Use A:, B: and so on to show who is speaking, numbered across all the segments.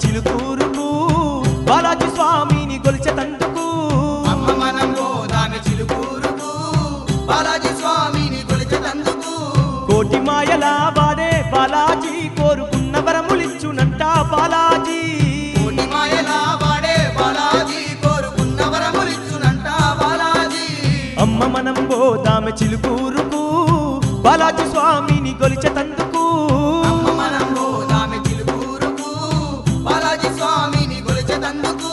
A: చిలుకూరుకు బాలాజీ స్వామిని గొలిచెతందుకు
B: అమ్మ మనం పోదామె చిలుకూరుకు బాలాజీ స్వామిని కొలిచెతందుకు
A: కోటి మాయల వాడే బాలాజీ కోరుకున్న వరములిచ్చునంట బాలాజీ
B: కోటి మాయల వాడే బాలాజీ కోరుకున్న వరములిచ్చునంట బాలాజీ
A: అమ్మ మనం పోదామె చిలుకూరుకు బాలాజీ స్వామిని గొలిచెతందుకు
B: అమ్మ మనం పోదామె చిలుకూరుకు బాలాజీ స్వామిని కొలిచెతందుకు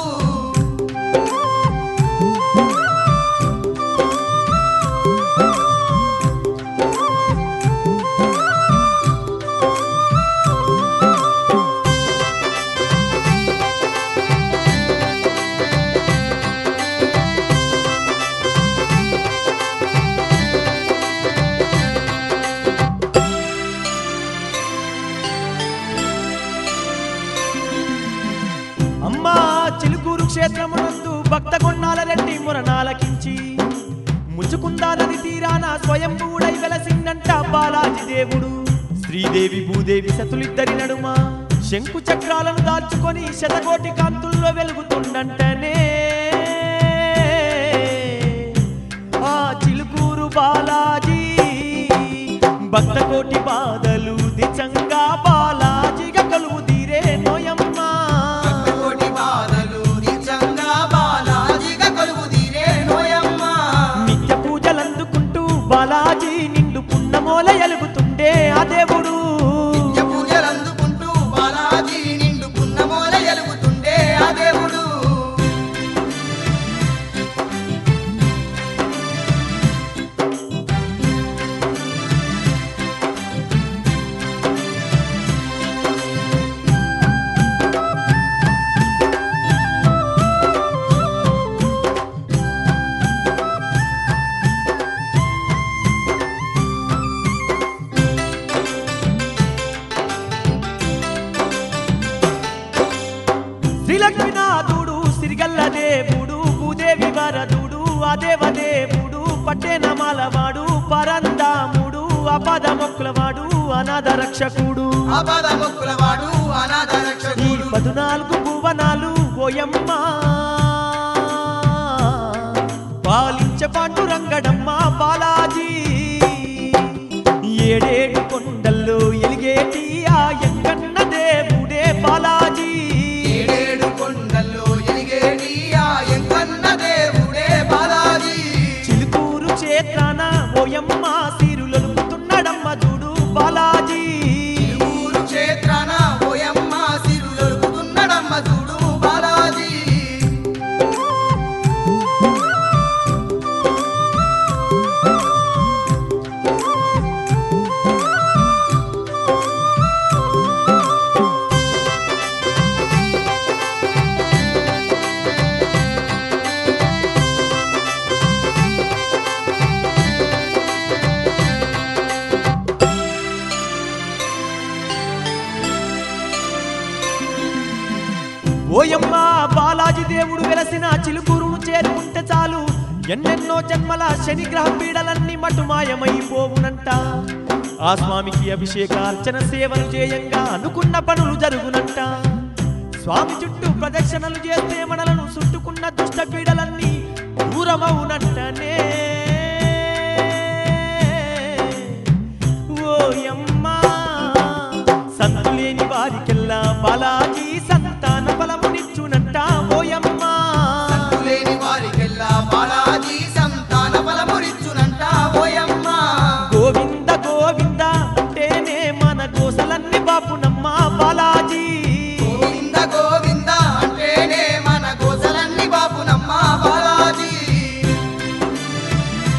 A: అమ్మా చిలుకూరు క్షేత్రమునందు భక్త కొన్నాల రెడ్డి మురణాలకించి ముచ్చుకుందా నది తీరాన స్వయంభూడై వెలసిందంట బాలాజీ దేవుడు శ్రీదేవి భూదేవి సతులిద్దరి నడుమ శంకు చక్రాలను దాల్చుకొని శతకోటి కాంతుల్లో వెలుగుతుండంటనే ఆ చిలుకూరు బాలాజీ భక్త కోటి బాధలు దిచంగా బాలాజీగా కలువు తీరే నోయమ్మా
B: కోటి బాధలు నిజంగా బాలాజీగా కొలువు తీరే నోయమ్మ
A: నిత్య పూజలందుకుంటూ బాలాజీ నిండు పున్నమోల ఎలుగుతుండే ఆ దేవుడు
B: నిత్య పూజలందుకుంటూ బాలాజీ నిండు పున్నమోల ఎలుగుతుండే ఆ దేవుడు
A: శ్రీలక్ష్మీనాథుడు సిరిగల్ల దేవుడు భూదేవి వరదుడు ఆ దేవదేవుడు పట్టెనమాలవాడు పరందాముడు అపద మొక్కులవాడు అనాథ రక్షకుడు
B: ఆపద మొక్కులవాడు అనాథ
A: ఈ
B: రక్షకుడు
A: 14 భువనాలు ఓయమ్మ పాలించ పాండురంగడమ్మ బాలాజీ ఏడేడు కొండల్లో ఎలిగేటి ఆ ఎంకన్న దేవుడే బాలాజీ
B: ఏడేడు కొండల్లో ఎలిగేటి ఆ ఎంకన్న దేవుడే బాలాజీ
A: చిలుకూరు క్షేత్రాన ఓయమ్మ సిరులొలుకుతున్నాడమ్మ చూడు బాలాజీ
B: ఊరు క్షేత్రాన ఓయమ్మ సిరులొలుకుతున్నాడమ్మ చూడు బాలాజీ
A: ఓయమ్మ బాలాజీ దేవుడు వెలసిన చిలుకూరును చేరుకుంటే చాలు ఎన్నెన్నో జన్మల శనిగ్రహ పీడలన్నీ మటుమాయమైపోవునంట ఆ స్వామికి అభిషేక అర్చన సేవలు చేయంగా అనుకున్న పనులు జరుగునంట స్వామి చుట్టూ ప్రదక్షిణలు చేస్తే మనలను చుట్టుకున్న దుష్ట పీడలన్నీ దూరమవునంటనే ఓయమ్మ సంతులేని వారికెల్లా బాలాజీ సంతాన ఫలమునిచ్చునంట ఓయమ్మ
B: లేని వారికెల్లా బాలాజీ సంతాన ఫలమురిచ్చునంట ఓయమ్మ
A: గోవింద గోవింద అంటేనే మన గోసలన్నీ బాపునమ్మ బాలాజీ
B: గోవింద గోవింద అంటేనే మన గోసలన్నీ బాపునమ్మ బాలాజీ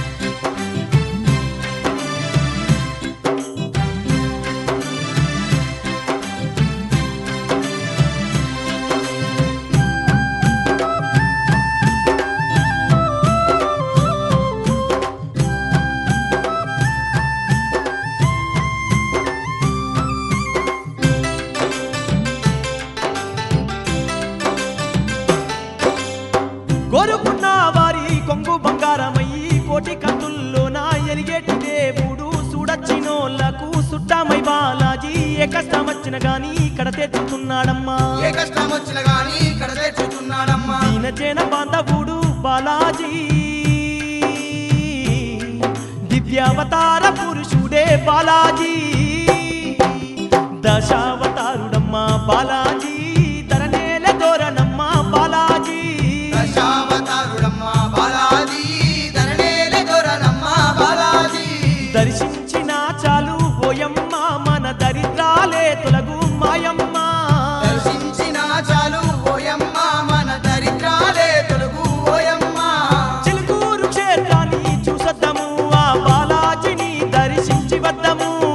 A: ఏ కష్టం వచ్చిన గాని ఇక్కడ తెచ్చుతున్నాడమ్మా
B: ఏ కష్టం వచ్చిన గాని ఇక్కడ తెచ్చుతున్నాడమ్మా
A: దీనజన బాంధవుడు బాలాజీ దివ్యావతార పురుషుడే బాలాజీ దశావతారుడమ్మా బాలాజీ ధరనేల దోరణమ్మా బాలాజీ
B: దశావతారుడమ్మా బాలాజీ ధరణేల దొరనమ్మా బాలాజీ
A: దర్శించిన చాలు ఓయమ్మ మన దరిద్రాలే తొలగు మాయమ్మ
B: దర్శించిన చాలు ఓయమ్మ మన దరిద్రాలే తొలగు ఓయమ్మ
A: చిలుకూరు క్షేత్రాన్ని చూసొద్దాము ఆ బాలాజీని దర్శించి వద్దాము